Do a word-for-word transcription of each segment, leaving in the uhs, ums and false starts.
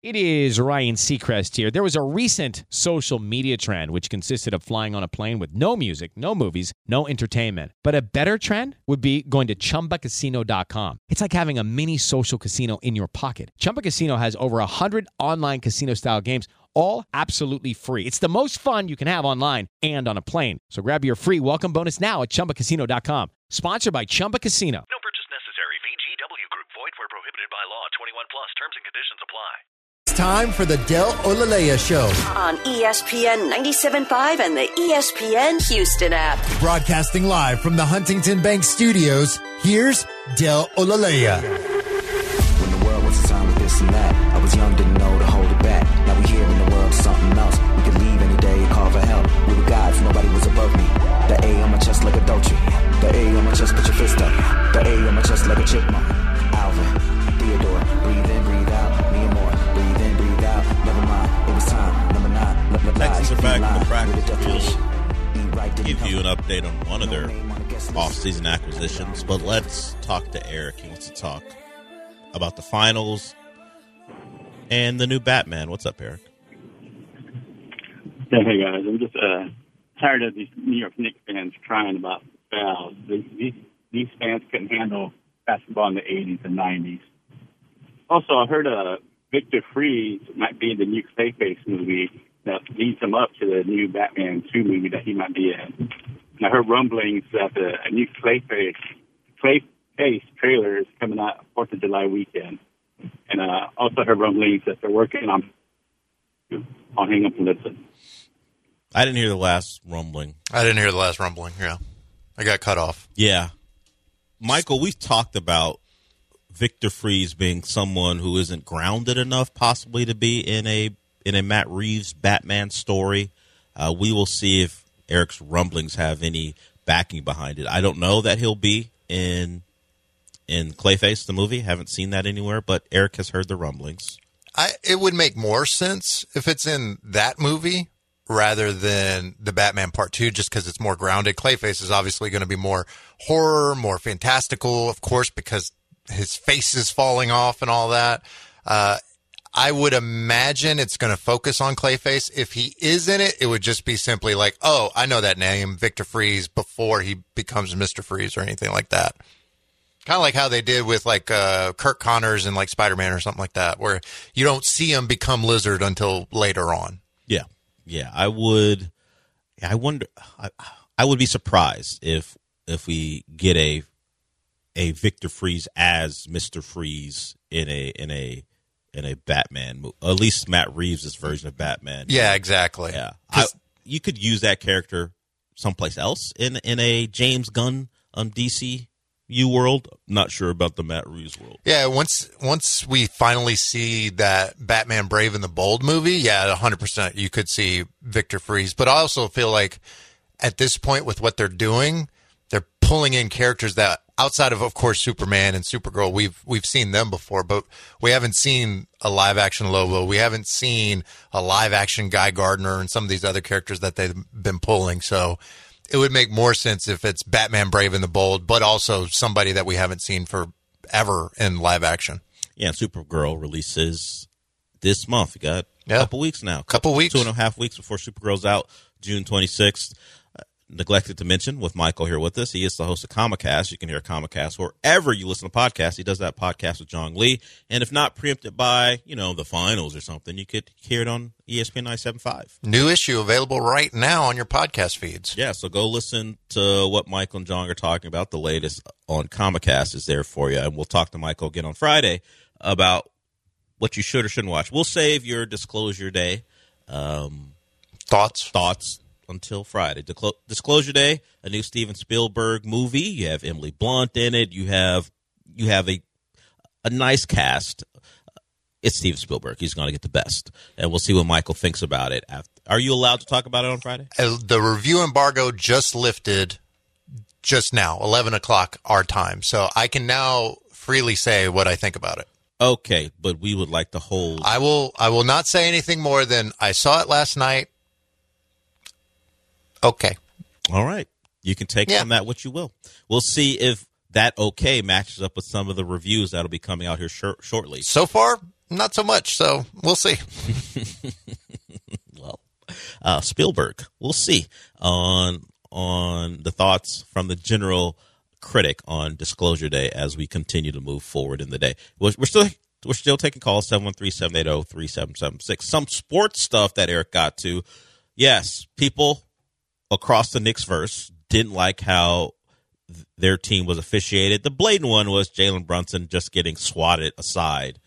It is Ryan Seacrest here. There was a recent social media trend which consisted of flying on a plane with no music, no movies, no entertainment. But a better trend would be going to Chumba Casino dot com. It's like having a mini social casino in your pocket. Chumba Casino has over one hundred online casino-style games, all absolutely free. It's the most fun you can have online and on a plane. So grab your free welcome bonus now at Chumba Casino dot com. Sponsored by Chumba Casino. No purchase necessary. V G W Group. Void where prohibited by law. twenty-one plus. Terms and conditions apply. It's time for the Del Olalea Show. On E S P N ninety-seven point five and the E S P N Houston app. Broadcasting live from the Huntington Bank Studios, here's Del Olalea. When the world was a time with this and that, I was young, didn't know to hold it back. Now we here in the world, something else. We could leave any day and call for help. We were gods, nobody was above me. The A on my chest like a Dolce. The A on my chest, put your fist up. The A on my chest like a chipmunk. Alvin, Theodore, breathe in, breathe out. Me and more, breathe in, breathe out. Never mind, it was time. Number nine, let me Texans are back in the practice field. Give you an update on one of their off-season acquisitions, but let's talk to Eric. He wants to talk about the finals and the new Batman. What's up, Eric? Yeah, hey guys, I'm just uh, tired of these New York Knicks fans crying about fouls. These, these fans couldn't handle basketball in the eighties and nineties. Also, I heard uh, Victor Freeze might be in the new Clayface movie that leads him up to the new Batman two movie that he might be in. And I heard rumblings that the, a new Clayface, Clayface trailer is coming out fourth of July weekend. And uh, also heard rumblings that they're working on on Hang Up and Listen. I didn't hear the last rumbling. I didn't hear the last rumbling, yeah. I got cut off. Yeah. Michael, we've talked about Victor Freeze being someone who isn't grounded enough possibly to be in a in a Matt Reeves Batman story. Uh, we will see if Eric's rumblings have any backing behind it. I don't know that he'll be in in Clayface, the movie. Haven't seen that anywhere, but Eric has heard the rumblings. I it would make more sense if it's in that movie rather than the Batman Part two, just because it's more grounded. Clayface is obviously going to be more horror, more fantastical, of course, because his face is falling off and all that. Uh, I would imagine it's going to focus on Clayface. If he is in it, it would just be simply like, oh, I know that name, Victor Freeze, before he becomes Mister Freeze or anything like that. Kind of like how they did with like uh, Kirk Connors and like Spider-Man or something like that, where you don't see him become Lizard until later on. Yeah. Yeah, I would. I wonder. I, I would be surprised if if we get a a Victor Freeze as Mister Freeze in a in a in a Batman movie. At least Matt Reeves' version of Batman. Yeah, exactly. Yeah, I, you could use that character someplace else in in a James Gunn um, D C U world. Not sure about the Matt Reeves world. Yeah, once once we finally see that Batman Brave and the Bold movie, yeah, one hundred percent you could see Victor Freeze. But I also feel like at this point with what they're doing, they're pulling in characters that outside of, of course, Superman and Supergirl, we've we've seen them before, but we haven't seen a live-action Lobo. We haven't seen a live-action Guy Gardner and some of these other characters that they've been pulling. So it would make more sense if it's Batman Brave and the Bold, but also somebody that we haven't seen forever in live action. Yeah, Supergirl releases this month. We got yeah. a couple weeks now. Couple weeks. Two and a half weeks before Supergirl's out, June twenty-sixth. Uh, neglected to mention, with Michael here with us, he is the host of Comicast. You can hear Comicast wherever you listen to podcasts. He does that podcast with John Lee. And if not preempted by, you know, the finals or something, you could hear it on E S P N ninety-seven point five. New issue available right now on your podcast feeds. Yeah, so go listen to what Michael and John are talking about. The latest on Comicast is there for you. And we'll talk to Michael again on Friday about what you should or shouldn't watch. We'll save your disclosure day. Um, thoughts? Thoughts until Friday. Disclo- Disclosure Day, a new Steven Spielberg movie. You have Emily Blunt in it. You have you have a a nice cast. It's Steven Spielberg. He's going to get the best. And we'll see what Michael thinks about it. After. Are you allowed to talk about it on Friday? Uh, the review embargo just lifted just now, eleven o'clock our time. So I can now freely say what I think about it. Okay, but we would like to hold. I will I will not say anything more than I saw it last night. Okay. All right. You can take yeah. from that what you will. We'll see if that okay matches up with some of the reviews that'll be coming out here shor- shortly. So far, not so much. So we'll see. Well, uh, Spielberg, we'll see on on the thoughts from the general critic on Disclosure Day as we continue to move forward in the day. We're, we're still we're still taking calls, seven one three, seven eight zero, three seven seven six. Some sports stuff that Eric got to. Yes, people across the Knicks-verse didn't like how th- their team was officiated. The blatant one was Jalen Brunson just getting swatted aside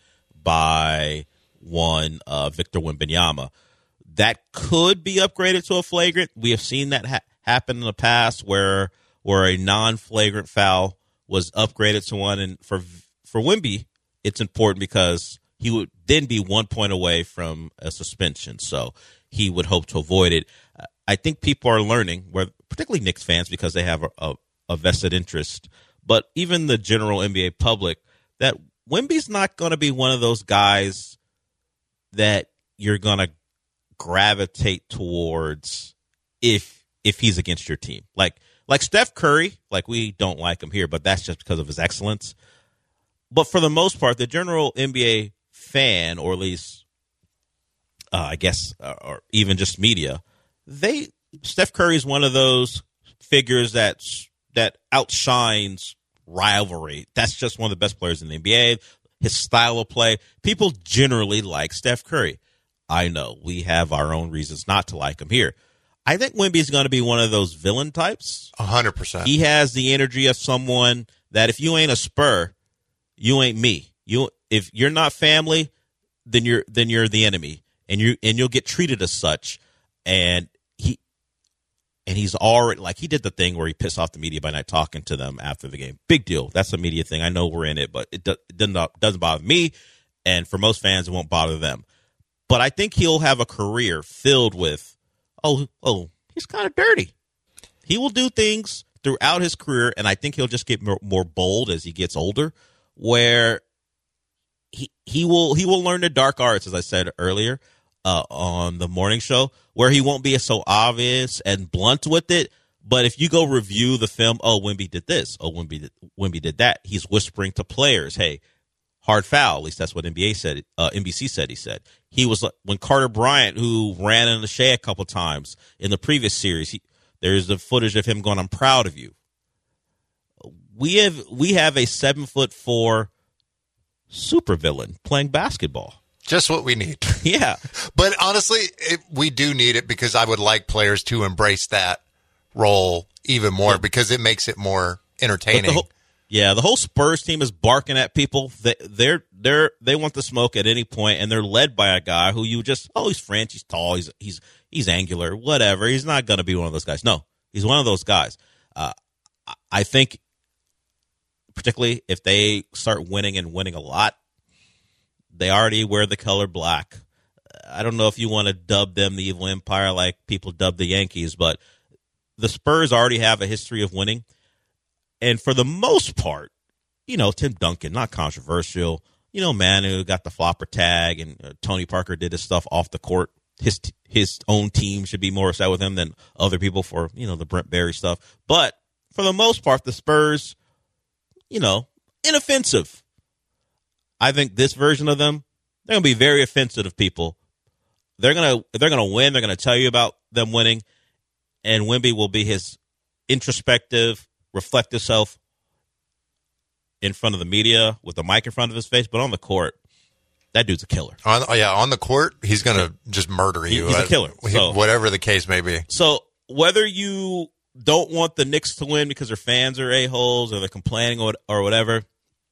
by one uh, Victor Wembanyama. That could be upgraded to a flagrant. We have seen that ha- happen in the past where where a non-flagrant foul was upgraded to one. And for for Wemby, it's important because he would then be one point away from a suspension. So he would hope to avoid it. Uh, I think people are learning, where particularly Knicks fans, because they have a, a, a vested interest, but even the general N B A public, that Wemby's not going to be one of those guys that you're going to gravitate towards if if he's against your team. Like like Steph Curry, like we don't like him here, but that's just because of his excellence. But for the most part, the general N B A fan, or at least uh, I guess, uh, or even just media, they Steph Curry is one of those figures that that outshines rivalry. That's just one of the best players in the N B A. His style of play, people generally like Steph Curry. I know we have our own reasons not to like him here. I think Wemby is going to be one of those villain types. A hundred percent. He has the energy of someone that if you ain't a Spur, you ain't me. You if you're not family, then you're then you're the enemy, and you and you'll get treated as such. And he and he's already like he did the thing where he pissed off the media by not talking to them after the game. Big deal. That's a media thing. I know we're in it, but it, do, it doesn't doesn't bother me, and for most fans, it won't bother them. But I think he'll have a career filled with, oh, oh, he's kind of dirty. He will do things throughout his career, and I think he'll just get more, more bold as he gets older, where he he will he will learn the dark arts, as I said earlier uh, on the morning show, where he won't be so obvious and blunt with it. But if you go review the film, oh, Wemby did this, oh, Wemby did, Wemby did that, he's whispering to players, hey, hard foul. At least that's what N B A said. Uh, N B C said he said. He was when Carter Bryant, who ran in the shade a couple times in the previous series. He, there's the footage of him going, "I'm proud of you." We have we have a seven foot four supervillain playing basketball. Just what we need. Yeah, but honestly, it, we do need it because I would like players to embrace that role even more, yeah, because it makes it more entertaining. Yeah, the whole Spurs team is barking at people. They, they're they're they want the smoke at any point, and they're led by a guy who you just oh he's French, he's tall, he's he's he's angular, whatever. He's not going to be one of those guys. No, he's one of those guys. Uh, I think, particularly if they start winning and winning a lot, they already wear the color black. I don't know if you want to dub them the evil empire like people dub the Yankees, but the Spurs already have a history of winning. And for the most part, you know, Tim Duncan, not controversial. You know, Manu got the flopper tag, and uh, Tony Parker did his stuff off the court. His his own team should be more upset with him than other people for, you know, the Brent Barry stuff. But for the most part, the Spurs, you know, inoffensive. I think this version of them, they're going to be very offensive to people. They're going to they're going to win. They're going to tell you about them winning, and Wemby will be his introspective, reflect himself in front of the media with the mic in front of his face, but on the court, that dude's a killer. On, oh yeah, on the court, he's going to just murder you. He's a killer. So, whatever the case may be. So whether you don't want the Knicks to win because their fans are a-holes or they're complaining or, or whatever,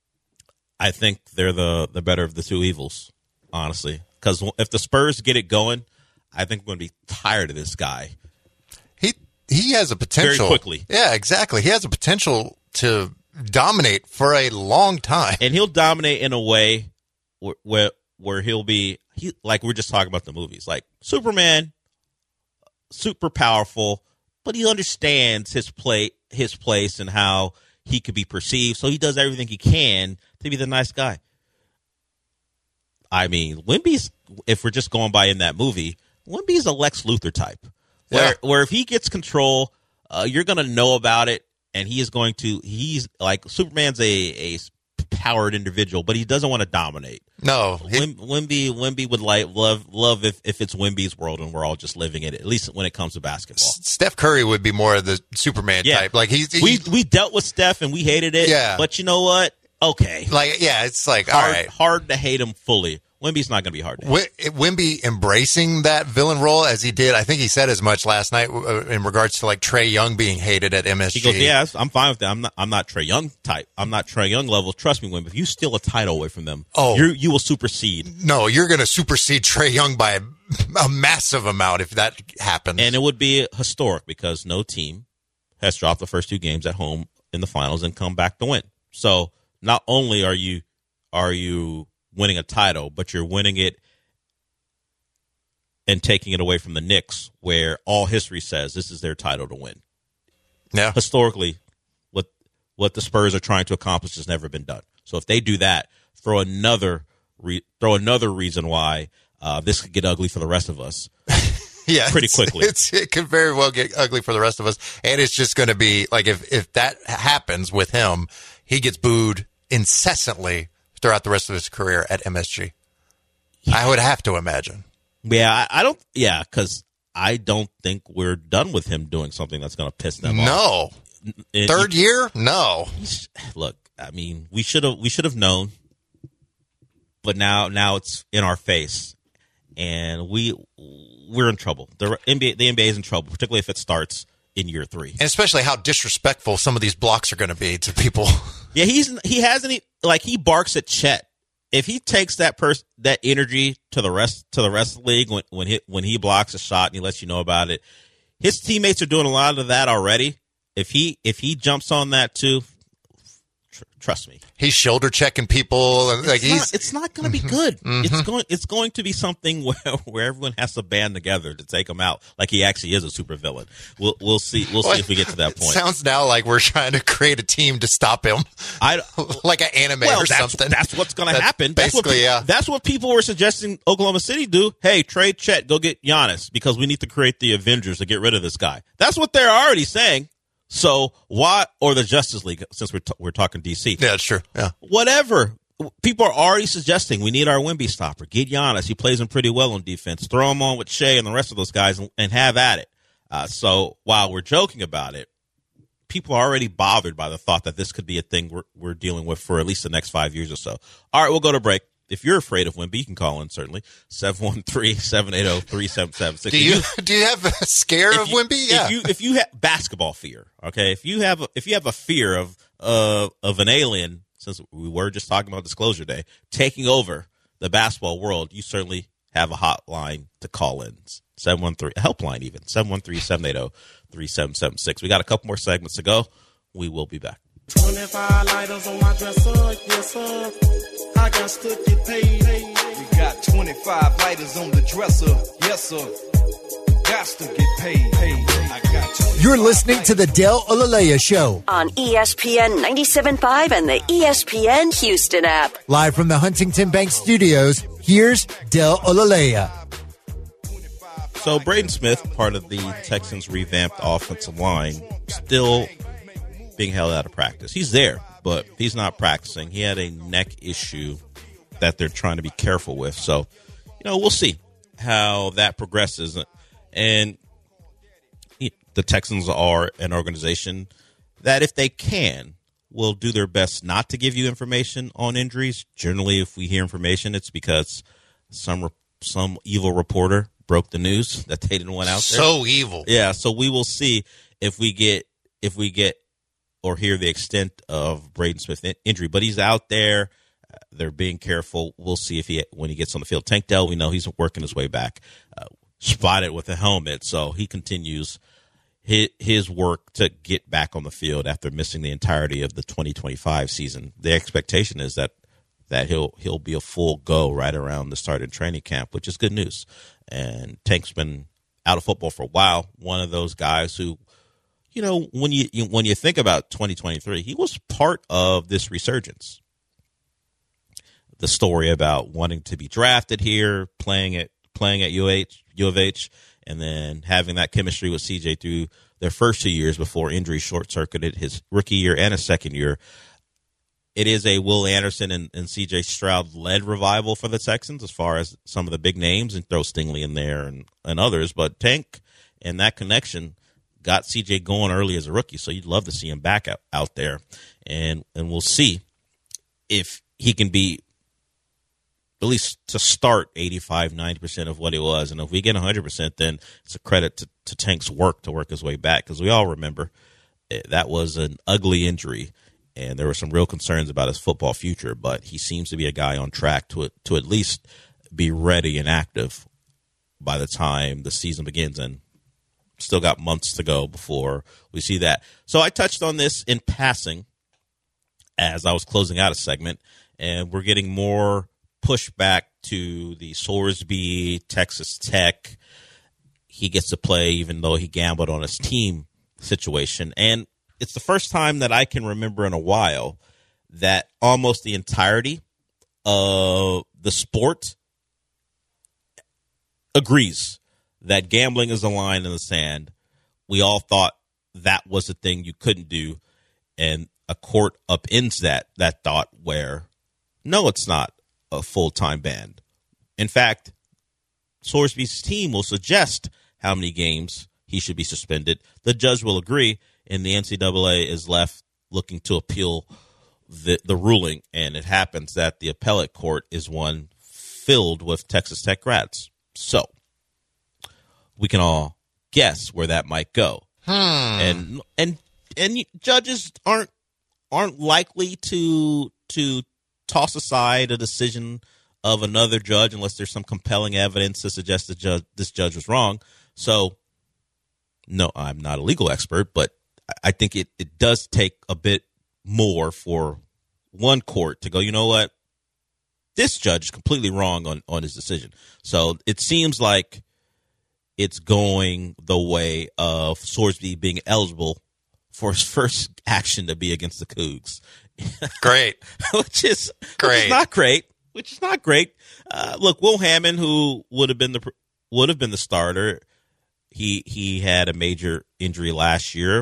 I think they're the, the better of the two evils, honestly. Because if the Spurs get it going, I think we're going to be tired of this guy. He he has a potential. Very quickly. Yeah, exactly. He has a potential to dominate for a long time. And he'll dominate in a way where where, where he'll be, he, like we're just talking about the movies. Like Superman, super powerful, but he understands his play, his place and how he could be perceived. So he does everything he can to be the nice guy. I mean, Wemby's, if we're just going by in that movie, Wemby's a Lex Luthor type. Where, Yeah. where if he gets control, uh, you're going to know about it, and he is going to, he's like, Superman's a, a powered individual, but he doesn't want to dominate. No, he, Wim, Wimby, Wimby would like love love if, if it's Wimby's world and we're all just living in it. At least when it comes to basketball. Steph Curry would be more of the Superman yeah. type. Like he's, he's we we dealt with Steph and we hated it. Yeah. But you know what? Okay. Like yeah, it's like hard, all right, hard to hate him fully. Wimby's not going to be hard to hate. Wimby embracing that villain role as he did, I think he said as much last night in regards to like Trae Young being hated at M S G. He goes, "Yeah, I'm fine with that. I'm not. I'm not Trae Young type. I'm not Trae Young level. Trust me, Wimby. If you steal a title away from them, oh, you you will supersede. No, you're going to supersede Trae Young by a, a massive amount if that happens. And it would be historic because no team has dropped the first two games at home in the finals and come back to win. So not only are you are you winning a title, but you're winning it and taking it away from the Knicks, where all history says this is their title to win. Yeah. Historically, what what the Spurs are trying to accomplish has never been done. So if they do that, throw another re, throw another reason why uh, this could get ugly for the rest of us. Yeah, pretty it's, quickly. It's, it could very well get ugly for the rest of us, and it's just going to be like if if that happens with him, he gets booed incessantly throughout the rest of his career at M S G. Yeah. I would have to imagine. Yeah, I, I don't. Yeah, because I don't think we're done with him doing something that's going to piss them no. off. No, third he, year, no. Look, I mean, we should have we should have known, but now now it's in our face, and we we're in trouble. The N B A, the N B A is in trouble, particularly if it starts in year three, and especially how disrespectful some of these blocks are going to be to people. Yeah, he's he hasn't like he barks at Chet. If he takes that person that energy to the rest to the rest of the league when when he when he blocks a shot and he lets you know about it, his teammates are doing a lot of that already. If he if he jumps on that too, tr- trust me, he's shoulder checking people and it's like not, he's. It's not going to be good. Mm-hmm. It's going it's going to be something where where everyone has to band together to take him out. Like he actually is a supervillain. We'll we'll see we'll see if we get to that point. It sounds now like we're trying to create a team to stop him. I like an anime well, or that's, something. That's what's going to happen. That's Basically, what, yeah. That's what people were suggesting Oklahoma City do. Hey, trade Chet, go get Giannis because we need to create the Avengers to get rid of this guy. That's what they're already saying. So why, or the Justice League, since we're t- we're talking D C. Yeah, it's true. Yeah, whatever. People are already suggesting we need our Wemby stopper. Get Giannis. He plays him pretty well on defense. Throw him on with Shea and the rest of those guys and, and have at it. Uh, so while we're joking about it, people are already bothered by the thought that this could be a thing we're, we're dealing with for at least the next five years or so. All right, we'll go to break. If you're afraid of Wemby, you can call in, certainly. seven one three, seven eight zero, three seven seven six. Do you, do you have a scare of you, Wemby? Yeah. If you, if you have basketball fear, okay, if you have, if you have a fear of, uh, of an alien, since we were just talking about Disclosure Day, taking over the basketball world, you certainly have a hotline to call in. seven one three, a helpline even, seven one three, seven eight zero, three seven seven six. We got a couple more segments to go. We will be back. twenty-five lighters on my dresser, yes sir. I got to get paid. We got twenty-five lighters on the dresser, yes sir. Got to get paid. I got You're listening to the Del Olalea Show on E S P N ninety-seven point five and the E S P N Houston app. Live from the Huntington Bank Studios, here's Del Olalea. So Braden Smith, part of the Texans' revamped offensive line, still being held out of practice. He's there, but he's not practicing. He had a neck issue that they're trying to be careful with. So, you know, we'll see how that progresses. And the Texans are an organization that, if they can, will do their best not to give you information on injuries. Generally, if we hear information, it's because some some evil reporter broke the news that they didn't want out there. So evil. Yeah, so we will see if we get if we get or hear the extent of Braden Smith's injury. But he's out there. Uh, they're being careful. We'll see if he when he gets on the field. Tank Dell, we know he's working his way back. Uh, spotted with a helmet, so he continues his, his work to get back on the field after missing the entirety of the twenty twenty-five season. The expectation is that that he'll he'll be a full go right around the start of training camp, which is good news. And Tank's been out of football for a while. One of those guys who, you know, when you, you when you think about twenty twenty-three, he was part of this resurgence. The story about wanting to be drafted here, playing at playing at U H, U of H, and then having that chemistry with C J through their first two years before injury short-circuited his rookie year and his second year. it is a Will Anderson and, and C J Stroud led revival for the Texans as far as some of the big names, and throw Stingley in there and, and others. But Tank and that connection got C J going early as a rookie, so you'd love to see him back out, out there. And and we'll see if he can be, at least to start, eighty-five, ninety percent of what he was. And if we get one hundred percent, then it's a credit to, to Tank's work to work his way back, because we all remember that was an ugly injury, and there were some real concerns about his football future. But he seems to be a guy on track to to at least be ready and active by the time the season begins, and still got months to go before we see that. So I touched on this in passing as I was closing out a segment, and we're getting more pushback to the Sorsby, Texas Tech. He gets to play even though he gambled on his team situation. And it's the first time that I can remember in a while that almost the entirety of the sport agrees that gambling is a line in the sand. We all thought that was a thing you couldn't do, and a court upends that that thought where, no, it's not a full-time ban. In fact, Sorsby's team will suggest how many games he should be suspended. The judge will agree, and the N C double A is left looking to appeal the, the ruling, and it happens that the appellate court is one filled with Texas Tech grads. So we can all guess where that might go. Hmm. And and and judges aren't aren't likely to to toss aside a decision of another judge unless there's some compelling evidence to suggest that judge, this judge was wrong. So, no, I'm not a legal expert, but I think it, it does take a bit more for one court to go, you know what, this judge is completely wrong on, on his decision. So it seems like it's going the way of Sorsby being eligible for his first action to be against the Cougs. Great. which is great. Which is not great. Which is not great. Uh, look, Will Hammond, who would have been the would have been the starter, he he had a major injury last year.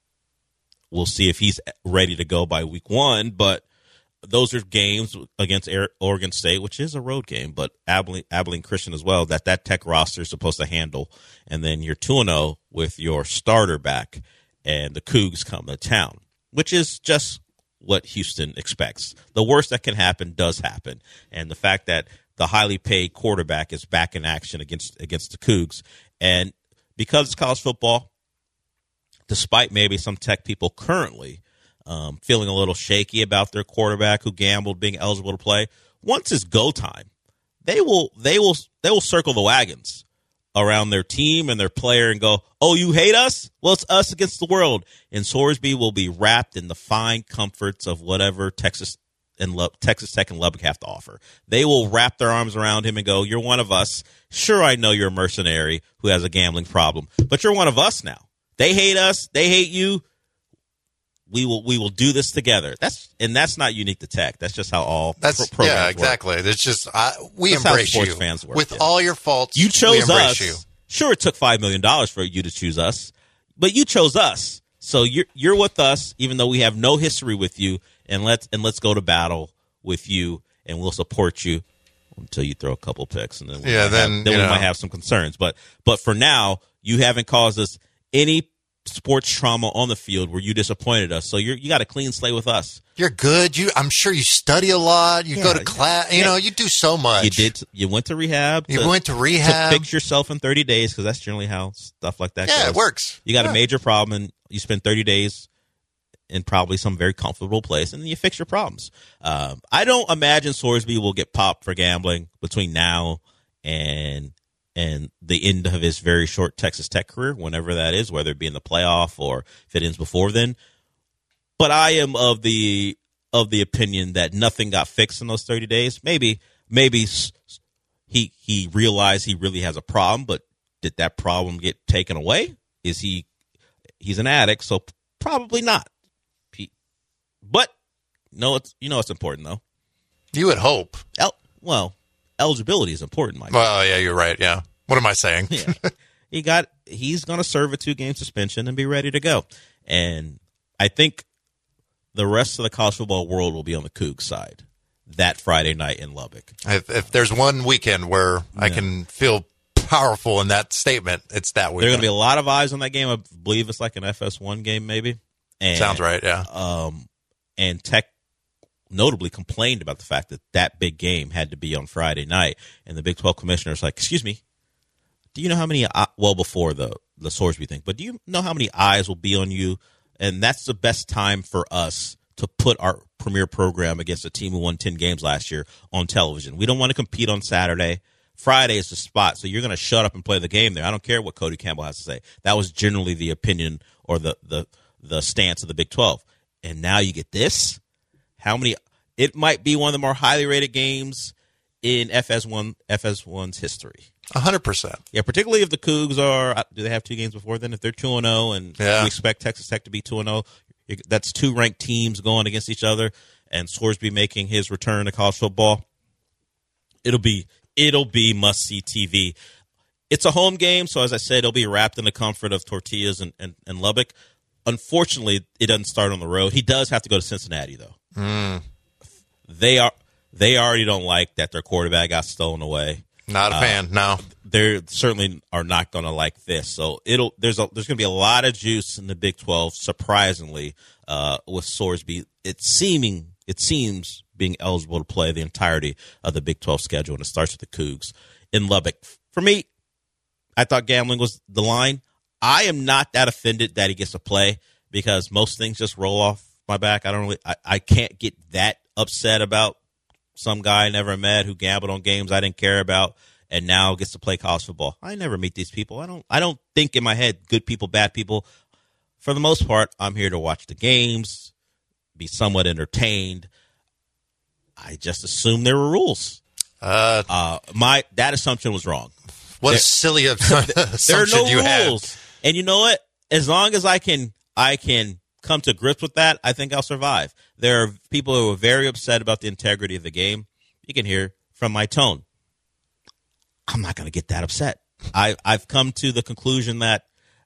We'll see if he's ready to go by week one. But those are games against Oregon State, which is a road game, but Abilene, Abilene Christian as well, that that Tech roster is supposed to handle. And then you're two and oh with your starter back, and the Cougs come to town, which is just what Houston expects. The worst that can happen does happen. And the fact that the highly paid quarterback is back in action against against the Cougs. And because it's college football, despite maybe some Tech people currently um, feeling a little shaky about their quarterback who gambled being eligible to play, once it's go time, they will they will they will circle the wagons around their team and their player and go, oh, you hate us? Well, it's us against the world. And Sorsby will be wrapped in the fine comforts of whatever Texas and Lo- Texas Tech and Lubbock have to offer. They will wrap their arms around him and go, you're one of us. Sure, I know you're a mercenary who has a gambling problem, but you're one of us now. They hate us. They hate you. We will we will do this together. That's and that's not unique to Tech. That's just how all that's pro- programs yeah work. exactly. It's just uh, we that's embrace how sports you fans work, with yeah. all your faults. You chose we embrace us. You. Sure, it took five million dollars for you to choose us, but you chose us. So you're you're with us, even though we have no history with you. And let's and let's go to battle with you, and we'll support you until you throw a couple picks, and then we yeah, might then have, then we know. might have some concerns. But but for now, you haven't caused us any sports trauma on the field where you disappointed us. So you're you got a clean slate with us. You're good. You, I'm sure you study a lot. You Yeah, go to class. You yeah. know, you do so much. You did. You went to rehab. You to, went to rehab to fix yourself in thirty days, because that's generally how stuff like that Yeah, goes. it works. You got Yeah. a major problem, and you spend thirty days in probably some very comfortable place, and then you fix your problems. Um, I don't imagine Sorsby will get popped for gambling between now and and the end of his very short Texas Tech career, whenever that is, whether it be in the playoff or if it ends before then. But I am of the of the opinion that nothing got fixed in those thirty days. Maybe maybe he he realized he really has a problem, but did that problem get taken away? Is he he's an addict, so probably not. But no, it's you know it's important though. You would hope. El- well, eligibility is important, Mike. Well, yeah, you're right. Yeah. What am I saying? Yeah. He got he's going to serve a two game suspension and be ready to go. And I think the rest of the college football world will be on the Cougs side that Friday night in Lubbock. If, if there's one weekend where yeah. I can feel powerful in that statement, it's that weekend. There are going to be a lot of eyes on that game. I believe it's like an F S one game maybe. And, Sounds right, yeah. Um, and Tech notably complained about the fact that that big game had to be on Friday night. And the Big twelve commissioner is like, excuse me, do you know how many, well, before the, the Sorsby thing, but do you know how many eyes will be on you? And that's the best time for us to put our premier program against a team who won ten games last year on television. We don't want to compete on Saturday. Friday is the spot, so you're going to shut up and play the game there. I don't care what Cody Campbell has to say. That was generally the opinion or the the, the stance of the Big twelve. And now you get this? How many? It might be one of the more highly rated games in F S one F S one's history. one hundred percent. Yeah, particularly if the Cougs are, do they have two games before then? If they're two and oh and yeah. we expect Texas Tech to be two and oh, that's two ranked teams going against each other, and Sorsby making his return to college football. It'll be it'll be must-see T V. It's a home game, so as I said, it'll be wrapped in the comfort of tortillas and, and, and Lubbock. Unfortunately, it doesn't start on the road. He does have to go to Cincinnati, though. Mm. They are they already don't like that their quarterback got stolen away. Not a uh, fan, no. They certainly are not going to like this. So it'll there's a, there's going to be a lot of juice in the Big twelve. Surprisingly, uh, with Sorsby, it's seeming it seems being eligible to play the entirety of the Big twelve schedule, and it starts with the Cougs in Lubbock. For me, I thought gambling was the line. I am not that offended that he gets to play because most things just roll off my back. I don't really, I, I can't get that upset about some guy I never met who gambled on games I didn't care about and now gets to play college football. I never meet these people. I don't, I don't think in my head good people, bad people. For the most part, I'm here to watch the games, be somewhat entertained. I just assumed there were rules. Uh, uh, my that assumption was wrong. What there, a silly assumption there are no you rules. had. And you know what? As long as I can, I can come to grips with that, I think I'll survive. There are people who are very upset about the integrity of the game. You can hear from my tone. I'm not going to get that upset. I, I've come to the conclusion that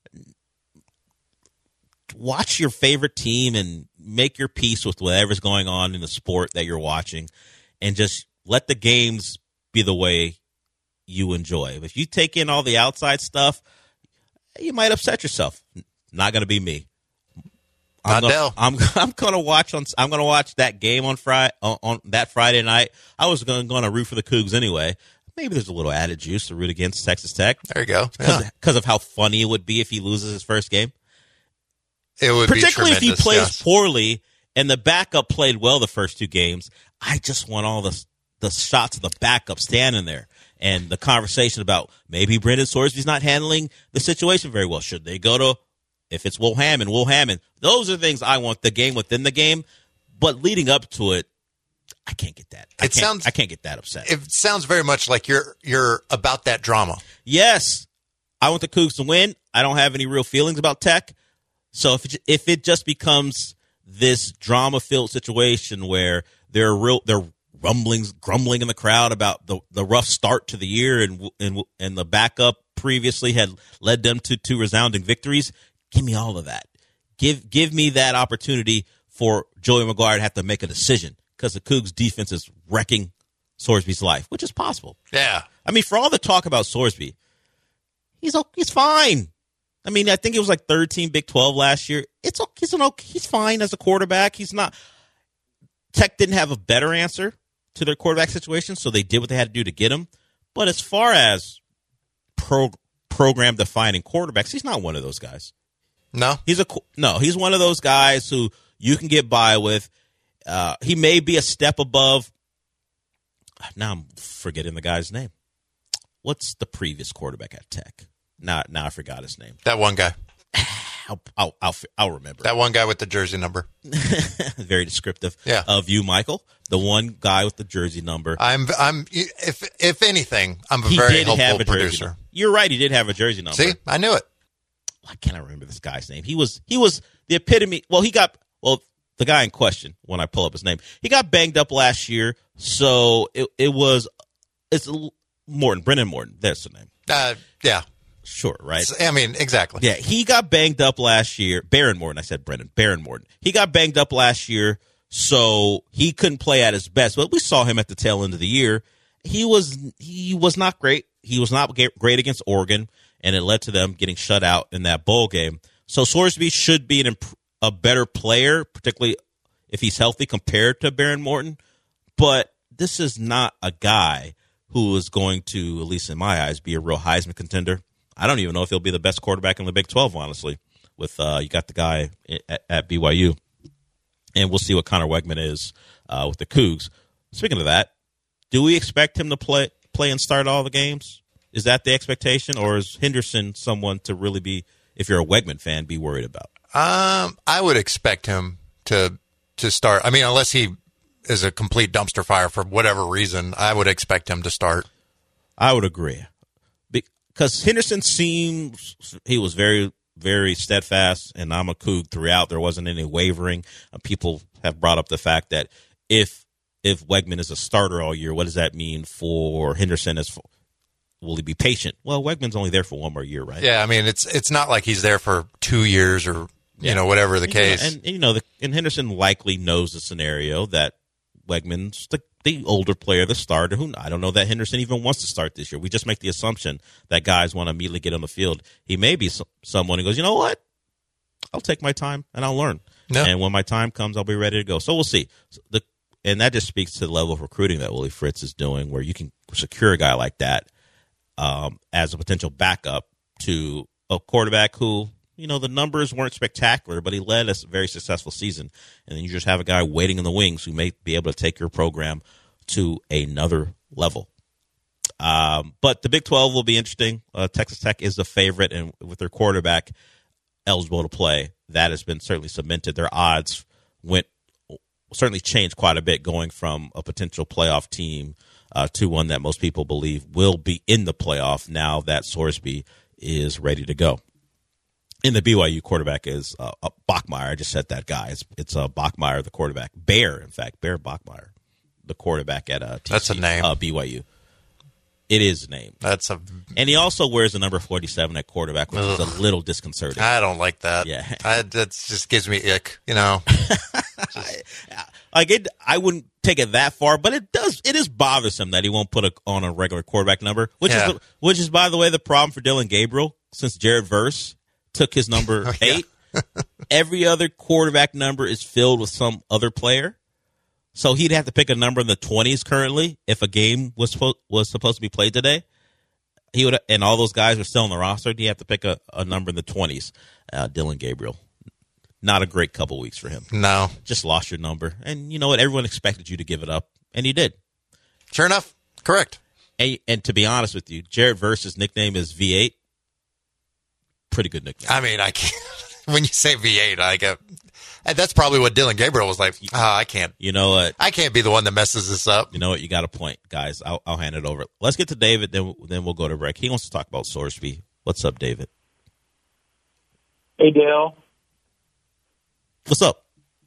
watch your favorite team and make your peace with whatever's going on in the sport that you're watching and just let the games be the way you enjoy. If you take in all the outside stuff, you might upset yourself. Not going to be me. I'm Not gonna, Dell. I'm I'm going to watch on. I'm going to watch that game on Friday on, on that Friday night. I was going to root for the Cougs anyway. Maybe there's a little added juice to root against Texas Tech. There you go. Because Yeah. of how funny it would be if he loses his first game. It would Particularly be if he tremendous, plays yes. poorly and the backup played well the first two games. I just want all the the shots of the backup standing there. And the conversation about maybe Brendan Sorsby's not handling the situation very well. Should they go to, if it's Will Hammond, Will Hammond. Those are things I want, the game within the game. But leading up to it, I can't get that. I It can't, sounds- I can't get that upset. It sounds very much like you're you're about that drama. Yes, I want the Cougs to win. I don't have any real feelings about Tech. So if it, if it just becomes this drama-filled situation where there are real there are rumblings, grumbling in the crowd about the, the rough start to the year and and and the backup previously had led them to two resounding victories, give me all of that. Give give me that opportunity for Joey McGuire to have to make a decision because the Cougs defense is wrecking Sorsby's life, which is possible. Yeah. I mean, for all the talk about Sorsby, he's he's fine. I mean, I think it was like third team Big twelve last year. It's he's an okay, he's fine as a quarterback. He's not. Tech didn't have a better answer to their quarterback situation, so they did what they had to do to get him. But as far as pro, program defining quarterbacks, he's not one of those guys. No, he's a no. He's one of those guys who you can get by with. Uh, he may be a step above. Now I'm forgetting the guy's name. What's the previous quarterback at Tech? Now, now I forgot his name. That one guy. I'll, I'll, I'll, I'll remember. That one guy with the jersey number. Very descriptive yeah. of you, Michael. The one guy with the jersey number. I'm, I'm. If if anything, I'm a he very did helpful have a producer. Jersey. You're right. He did have a jersey number. See, I knew it. Why can't I remember this guy's name? He was he was the epitome. Well, he got well. The guy in question, when I pull up his name, he got banged up last year, so it it was it's Morton, Brennan Morton. That's the name. Uh, yeah. Sure, right? I mean, exactly. Yeah, he got banged up last year. Baron Morton, I said Brennan. Baron Morton. He got banged up last year, so he couldn't play at his best. But we saw him at the tail end of the year. He was he was not great. He was not great against Oregon, and it led to them getting shut out in that bowl game. So Sorsby should be an imp- a better player, particularly if he's healthy compared to Baron Morton. But this is not a guy who is going to, at least in my eyes, be a real Heisman contender. I don't even know if he'll be the best quarterback in the Big twelve, honestly. With uh, you got the guy at, at B Y U, and we'll see what Connor Wegman is uh, with the Cougs. Speaking of that, do we expect him to play play and start all the games? Is that the expectation, or is Henderson someone to really be, if you're a Wegman fan, be worried about? Um, I would expect him to to start. I mean, unless he is a complete dumpster fire for whatever reason, I would expect him to start. I would agree. Because Henderson seems, he was very, very steadfast, and I'm a Coug throughout. There wasn't any wavering. Uh, people have brought up the fact that if if Wegman is a starter all year, what does that mean for Henderson? As for, will he be patient? Well, Wegman's only there for one more year, right? Yeah, I mean, it's it's not like he's there for two years or, yeah. you know, whatever the and, case. And, and, you know, the, and Henderson likely knows the scenario that Wegman's the, the older player, the starter. Who I don't know that Henderson even wants to start this year. We just make the assumption that guys want to immediately get on the field. He may be so, someone who goes, you know what? I'll take my time and I'll learn. Yeah. And when my time comes, I'll be ready to go. So we'll see. So the and that just speaks to the level of recruiting that Willie Fritz is doing, where you can secure a guy like that um, as a potential backup to a quarterback who, you know, the numbers weren't spectacular, but he led a very successful season. And then you just have a guy waiting in the wings who may be able to take your program to another level. Um, but the Big twelve will be interesting. Uh, Texas Tech is the favorite, and with their quarterback eligible to play, that has been certainly cemented. Their odds went certainly changed quite a bit, going from a potential playoff team uh, to one that most people believe will be in the playoff now that Sorsby is ready to go. In the B Y U quarterback is uh, uh, Bachmeier. I just said that guy. It's, it's uh, Bachmeier, the quarterback. Bear, in fact, Bear Bachmeier, the quarterback at uh, T C, That's a name. Uh, B Y U. It is a name. That's a. And he also wears the number forty-seven at quarterback, which Ugh. is a little disconcerting. I don't like that. Yeah, I, that just gives me ick. You know, just... like it. I wouldn't take it that far, but it does. It is bothersome that he won't put a, on a regular quarterback number, which yeah. is the, which is by the way the problem for Dylan Gabriel, since Jared Verse took his number oh, eight. Yeah. Every other quarterback number is filled with some other player. So he'd have to pick a number in the twenties currently if a game was supposed was supposed to be played today. He would, and all those guys were still on the roster. He'd have to pick a, a number in the twenties. Uh, Dylan Gabriel, not a great couple weeks for him. No, just lost your number, and you know what? Everyone expected you to give it up, and you did. Sure enough, correct. And, and to be honest with you, Jared Verse's nickname is V eight. Pretty good nickname. I mean, I can't. When you say V eight, I get. That's probably what Dylan Gabriel was like. Oh, I can't. You know what? I can't be the one that messes this up. You know what? You got a point, guys. I'll, I'll hand it over. Let's get to David, then then we'll go to break. He wants to talk about Sorsby. What's up, David? Hey, Dale. What's up?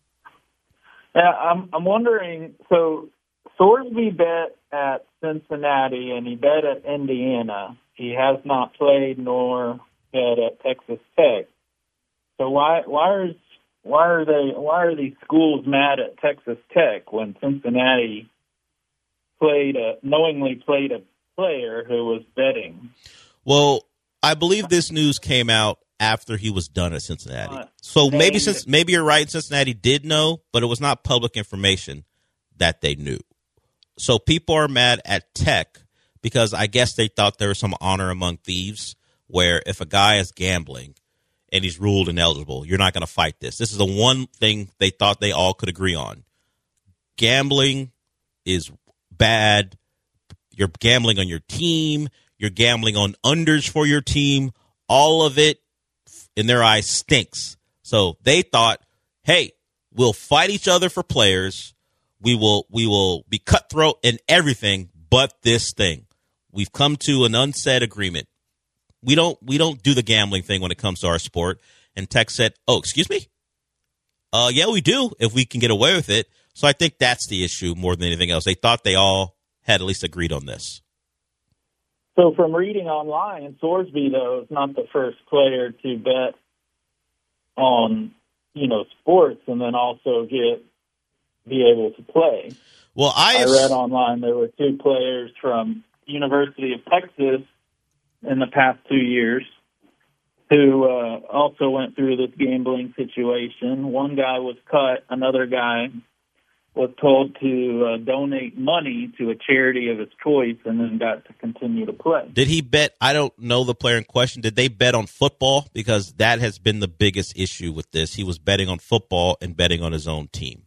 Yeah, I'm I'm wondering. So Sorsby bet at Cincinnati and he bet at Indiana. He has not played nor bet at Texas Tech. So why why is Why are they? Why are these schools mad at Texas Tech when Cincinnati played a, knowingly played a player who was betting? Well, I believe this news came out after he was done at Cincinnati. Uh, so maybe since maybe you're right, Cincinnati did know, but it was not public information that they knew. So people are mad at Tech because I guess they thought there was some honor among thieves, where if a guy is gambling and he's ruled ineligible, you're not going to fight this. This is the one thing they thought they all could agree on. Gambling is bad. You're gambling on your team. You're gambling on unders for your team. All of it, in their eyes, stinks. So they thought, hey, we'll fight each other for players. We will, we will be cutthroat in everything but this thing. We've come to an unsaid agreement. We don't we don't do the gambling thing when it comes to our sport. And Tech said, oh, excuse me? Uh, yeah, we do, if we can get away with it. So I think that's the issue more than anything else. They thought they all had at least agreed on this. So from reading online, Sorsby, though, is not the first player to bet on, you know, sports and then also get be able to play. Well, I, I read online there were two players from University of Texas in the past two years who uh, also went through this gambling situation. One guy was cut. Another guy was told to uh, donate money to a charity of his choice and then got to continue to play. Did he bet? I don't know the player in question. Did they bet on football? Because that has been the biggest issue with this. He was betting on football and betting on his own team.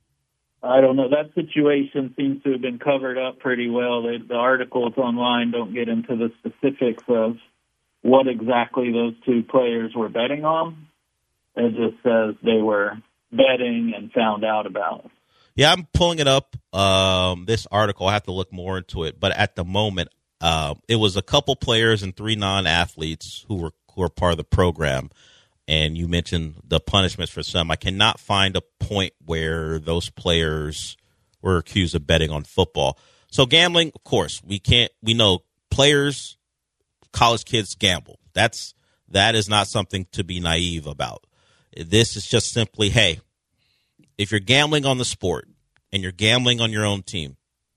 I don't know. That situation seems to have been covered up pretty well. They, the articles online don't get into the specifics of what exactly those two players were betting on. It just says they were betting and found out about it. Yeah, I'm pulling it up, um, this article. I have to look more into it. But at the moment, uh, it was a couple players and three non-athletes who were who were part of the program. And you mentioned the punishments for some. I cannot find a point where those players were accused of betting on football. So gambling, of course, we can't. We know players, college kids gamble. That's that is not something to be naive about. This is just simply, hey, if you're gambling on the sport and you're gambling on your own team,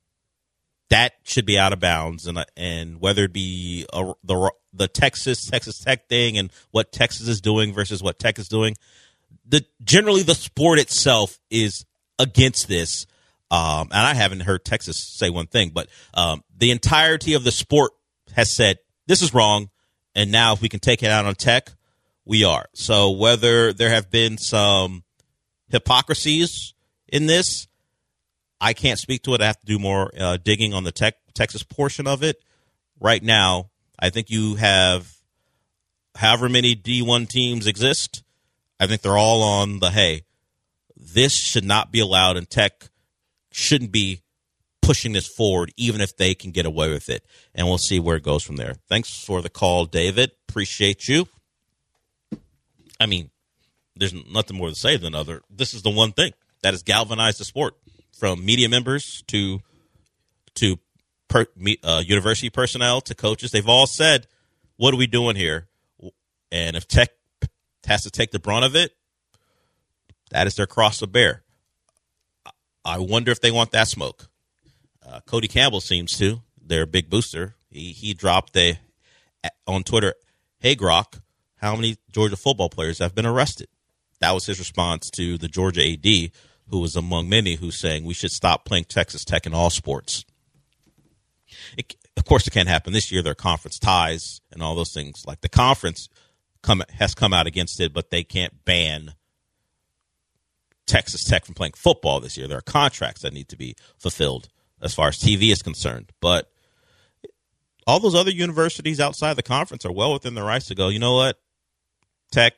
that should be out of bounds. And and whether it be a, the the Texas Texas Tech thing and what Texas is doing versus what Tech is doing, the generally the sport itself is against this. Um, and I haven't heard Texas say one thing, but um, the entirety of the sport has said this is wrong. And now if we can take it out on Tech, we are. So whether there have been some hypocrisies in this, I can't speak to it. I have to do more uh, digging on the tech, Texas portion of it. Right now, I think you have however many D one teams exist. I think they're all on the, hey, this should not be allowed, and Tech shouldn't be pushing this forward, even if they can get away with it. And we'll see where it goes from there. Thanks for the call, David. Appreciate you. I mean, there's nothing more to say than other. This is the one thing that has galvanized the sport, from media members to to per, uh, university personnel to coaches. They've all said, "What are we doing here?" And if Tech has to take the brunt of it, that is their cross to bear. I wonder if they want that smoke. Uh, Cody Campbell seems to. Their big booster. He he dropped a on Twitter, "Hey Grok, how many Georgia football players have been arrested?" That was his response to the Georgia A D, who was among many who's saying we should stop playing Texas Tech in all sports. It, of course, it can't happen this year. There are conference ties and all those things. Like the conference come, has come out against it, but they can't ban Texas Tech from playing football this year. There are contracts that need to be fulfilled as far as T V is concerned. But all those other universities outside the conference are well within their rights to go, you know what, Tech,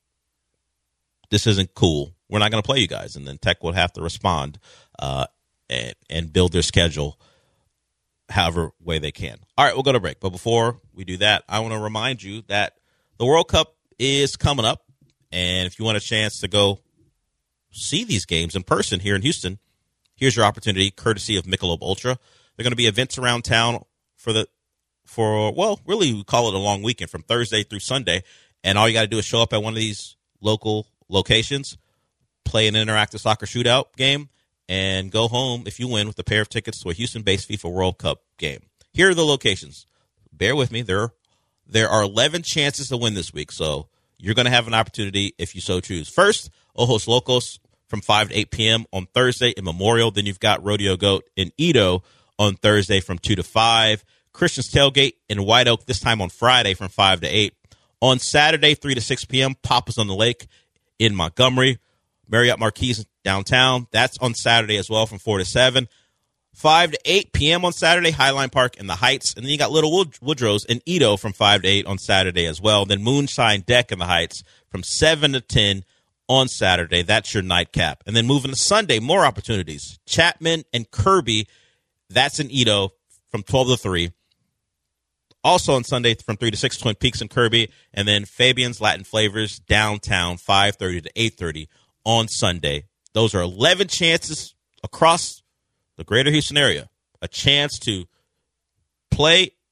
this isn't cool. We're not going to play you guys. And then Tech will have to respond uh, and, and build their schedule however way they can. All right, we'll go to break. But before we do that, I want to remind you that the World Cup is coming up. And if you want a chance to go see these games in person here in Houston, here's your opportunity, courtesy of Michelob Ultra. There are going to be events around town for the, for well, really we call it a long weekend from Thursday through Sunday. And all you got to do is show up at one of these local locations, play an interactive soccer shootout game, and go home if you win with a pair of tickets to a Houston-based FIFA World Cup game. Here are the locations. Bear with me. There, there are eleven chances to win this week, so you're going to have an opportunity if you so choose. First, Ojos Locos from five to eight p.m. on Thursday in Memorial. Then you've got Rodeo Goat in Edo on Thursday from two to five. Christian's Tailgate in White Oak this time on Friday from five to eight. On Saturday, three to six p.m., Papa's on the Lake in Montgomery. Marriott Marquis downtown. That's on Saturday as well from four to seven. five to eight p.m. on Saturday, Highline Park in the Heights. And then you got Little Wood- Woodrow's in Edo from five to eight on Saturday as well. Then Moonshine Deck in the Heights from seven to ten on Saturday. That's your nightcap. And then moving to Sunday, more opportunities. Chapman and Kirby, that's in Edo from twelve to three. Also on Sunday from three to six, Twin Peaks and Kirby. And then Fabian's Latin Flavors downtown, five thirty to eight thirty on Sunday. Those are eleven chances across the greater Houston area. A chance to play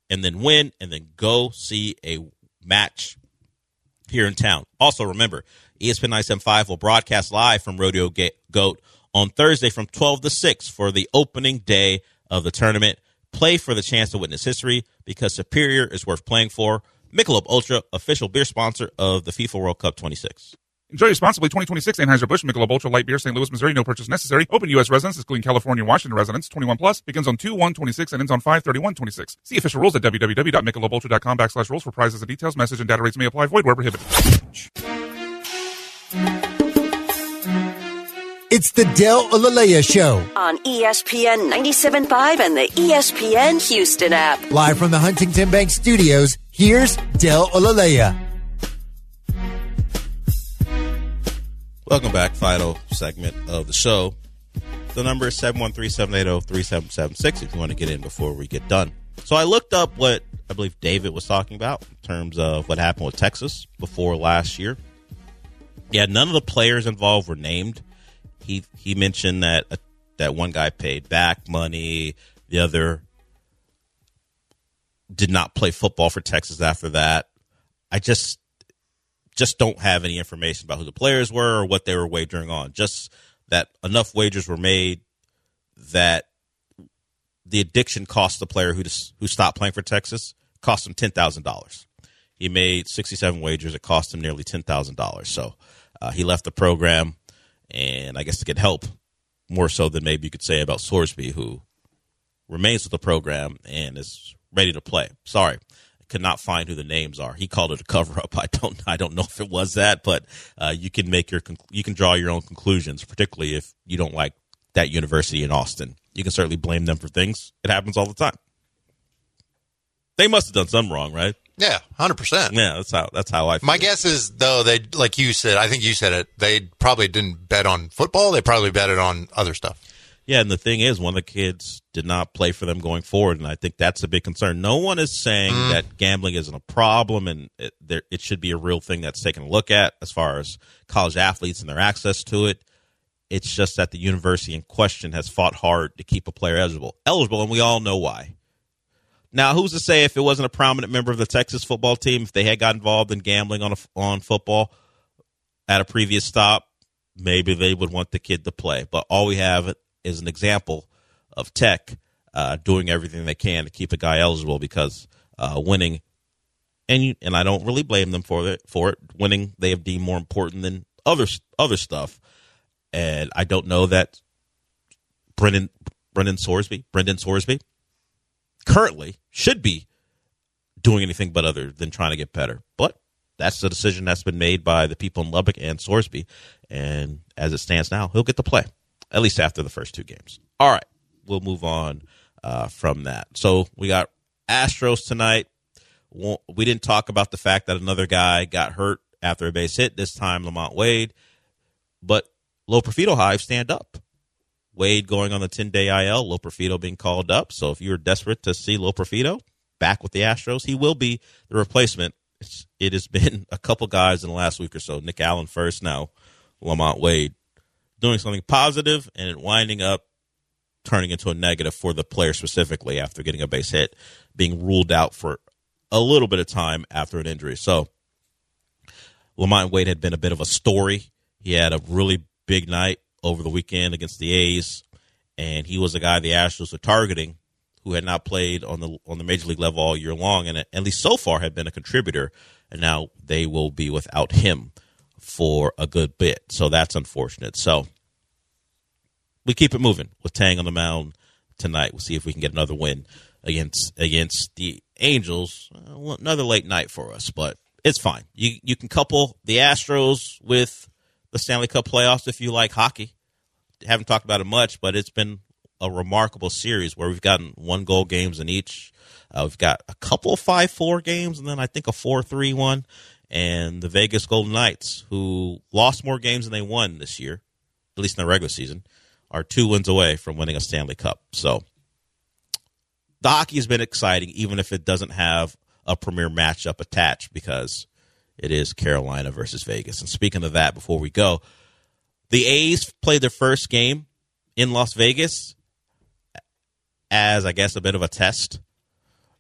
and then win, and then go see a match here in town. Also, remember, E S P N nine seventy-five will broadcast live from Rodeo Goat on Thursday from twelve to six for the opening day of the tournament. Play for the chance to witness history because Superior is worth playing for. Michelob Ultra, official beer sponsor of the FIFA World Cup twenty-six. Enjoy responsibly. twenty twenty-six Anheuser-Busch Michelob Ultra Light Beer, Saint Louis, Missouri. No purchase necessary. Open U S residents, excluding California and Washington residents. twenty-one plus. Begins on two one twenty-six and ends on five thirty-one twenty-six. See official rules at www.michelobultra.com backslash rules for prizes and details. Message and data rates may apply. Void where prohibited. It's the Del Olaleya Show. On E S P N ninety-seven point five and the E S P N Houston app. Live from the Huntington Bank Studios, here's Del Olaleya. Welcome back. Final segment of the show. The number is seven one three, seven eight zero, three seven seven six if you want to get in before we get done. So I looked up what I believe David was talking about in terms of what happened with Texas before last year. Yeah, none of the players involved were named. He he mentioned that uh, that one guy paid back money. The other did not play football for Texas after that. I just just don't have any information about who the players were or what they were wagering on. Just that enough wagers were made that the addiction cost the player who just, who stopped playing for Texas, cost him ten thousand dollars. He made sixty-seven wagers. It cost him nearly ten thousand dollars. So uh, he left the program, and I guess to get help, more so than maybe you could say about Sorsby, who remains with the program and is ready to play. Sorry. Could not find who the names are. He called it a cover-up. I don't. I don't know if it was that, but uh, you can make your you can draw your own conclusions. Particularly if you don't like that university in Austin, you can certainly blame them for things. It happens all the time. They must have done something wrong, right? Yeah, hundred percent. Yeah, that's how that's how I feel. My guess is though they like you said. I think you said it. They probably didn't bet on football. They probably betted on other stuff. Yeah, and the thing is, one of the kids did not play for them going forward, and I think that's a big concern. No one is saying mm. that gambling isn't a problem, and it, there, it should be a real thing that's taken a look at as far as college athletes and their access to it. It's just that the university in question has fought hard to keep a player eligible, eligible, and we all know why. Now, who's to say if it wasn't a prominent member of the Texas football team, if they had got involved in gambling on a, on football at a previous stop, maybe they would want the kid to play. But all we have is an example of Tech uh, doing everything they can to keep a guy eligible because uh, winning, and you, and I don't really blame them for it. For it, winning they have deemed more important than other other stuff. And I don't know that Brendan Brendan Sorsby, Brendan Sorsby, currently should be doing anything but other than trying to get better. But that's the decision that's been made by the people in Lubbock and Sorsby. And as it stands now, he'll get to play. At least after the first two games. All right, we'll move on uh, from that. So we got Astros tonight. We didn't talk about the fact that another guy got hurt after a base hit, this time Lamont Wade. But Loperfido Hive stand up. Wade going on the ten-day I L, Loperfido being called up. So if you're desperate to see Loperfido back with the Astros, he will be the replacement. It's, it has been a couple guys in the last week or so. Nick Allen first, now Lamont Wade. Doing something positive and it winding up turning into a negative for the player specifically after getting a base hit, being ruled out for a little bit of time after an injury. So Lamont Wade had been a bit of a story. He had a really big night over the weekend against the A's, and he was a guy the Astros were targeting who had not played on the on the major league level all year long, and at least so far had been a contributor, and now they will be without him for a good bit. So that's unfortunate. So we keep it moving with Tang on the mound tonight. We'll see if we can get another win against against the Angels. Uh, another late night for us, but it's fine. You you can couple the Astros with the Stanley Cup playoffs if you like hockey. Haven't talked about it much, but it's been a remarkable series where we've gotten one goal games in each. Uh, we've got a couple of five four games, and then I think a four three one. And the Vegas Golden Knights, who lost more games than they won this year, at least in the regular season, are two wins away from winning a Stanley Cup. So the hockey has been exciting, even if it doesn't have a premier matchup attached, because it is Carolina versus Vegas. And speaking of that, before we go, the A's played their first game in Las Vegas as, I guess, a bit of a test.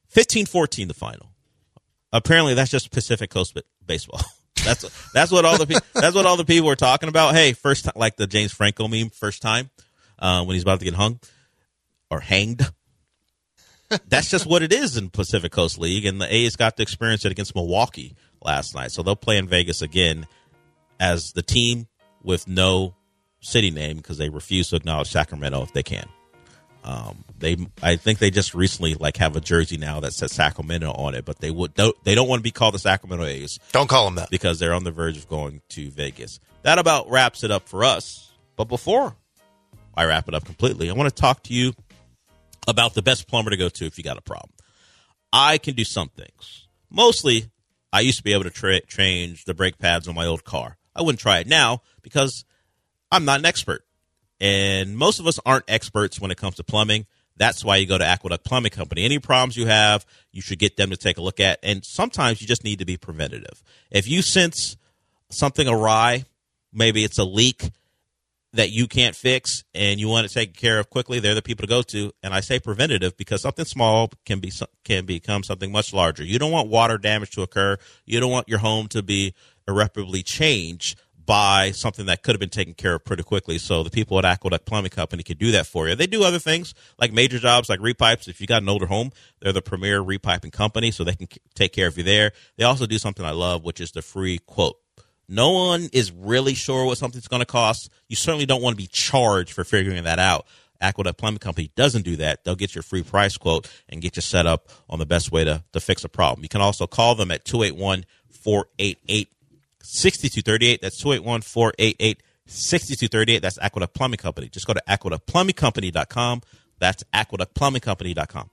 fifteen fourteen the final. Apparently, that's just Pacific Coast baseball. That's that's what all the pe- that's what all the people were talking about. Hey, first time, like the James Franco meme, first time uh, when he's about to get hung or hanged. That's just what it is in Pacific Coast League, and the A's got to experience it against Milwaukee last night. So they'll play in Vegas again as the team with no city name because they refuse to acknowledge Sacramento if they can. Um, they, I think they just recently like have a jersey now that says Sacramento on it, but they would don't, they don't want to be called the Sacramento A's. Don't call them that because they're on the verge of going to Vegas. That about wraps it up for us. But before I wrap it up completely, I want to talk to you about the best plumber to go to if you got a problem. I can do some things. Mostly, I used to be able to tra- change the brake pads on my old car. I wouldn't try it now because I'm not an expert. And most of us aren't experts when it comes to plumbing. That's why you go to Aqueduct Plumbing Company. Any problems you have, you should get them to take a look at. And sometimes you just need to be preventative. If you sense something awry, maybe it's a leak that you can't fix and you want it taken care of quickly, they're the people to go to. And I say preventative because something small can be can become something much larger. You don't want water damage to occur. You don't want your home to be irreparably changed by something that could have been taken care of pretty quickly. So the people at Aqueduct Plumbing Company can do that for you. They do other things like major jobs like repipes. If you got an older home, they're the premier repiping company, so they can take care of you there. They also do something I love, which is the free quote. No one is really sure what something's going to cost. You certainly don't want to be charged for figuring that out. Aqueduct Plumbing Company doesn't do that. They'll get your free price quote and get you set up on the best way to, to fix a problem. You can also call them at two eight one, four eight eight, six two three eight. That's two eight one, four eight eight, six two three eight. That's Aqueduct Plumbing Company. Just go to aqueduct plumbing company dot com. That's aqueduct plumbing company dot com.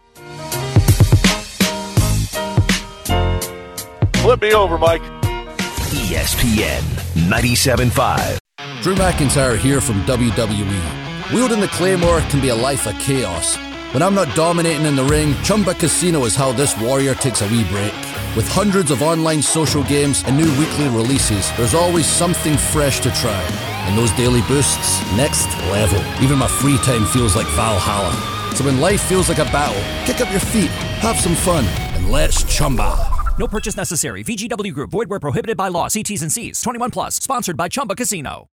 Flip me over, Mike. E S P N ninety-seven point five. Drew McIntyre here from W W E. Wielding the Claymore can be a life of chaos. When I'm not dominating in the ring, Chumba Casino is how this warrior takes a wee break. With hundreds of online social games and new weekly releases, there's always something fresh to try. And those daily boosts, next level. Even my free time feels like Valhalla. So when life feels like a battle, kick up your feet, have some fun, and let's Chumba. No purchase necessary. V G W Group. Void where prohibited by law. See T's and C's. twenty-one plus. Sponsored by Chumba Casino.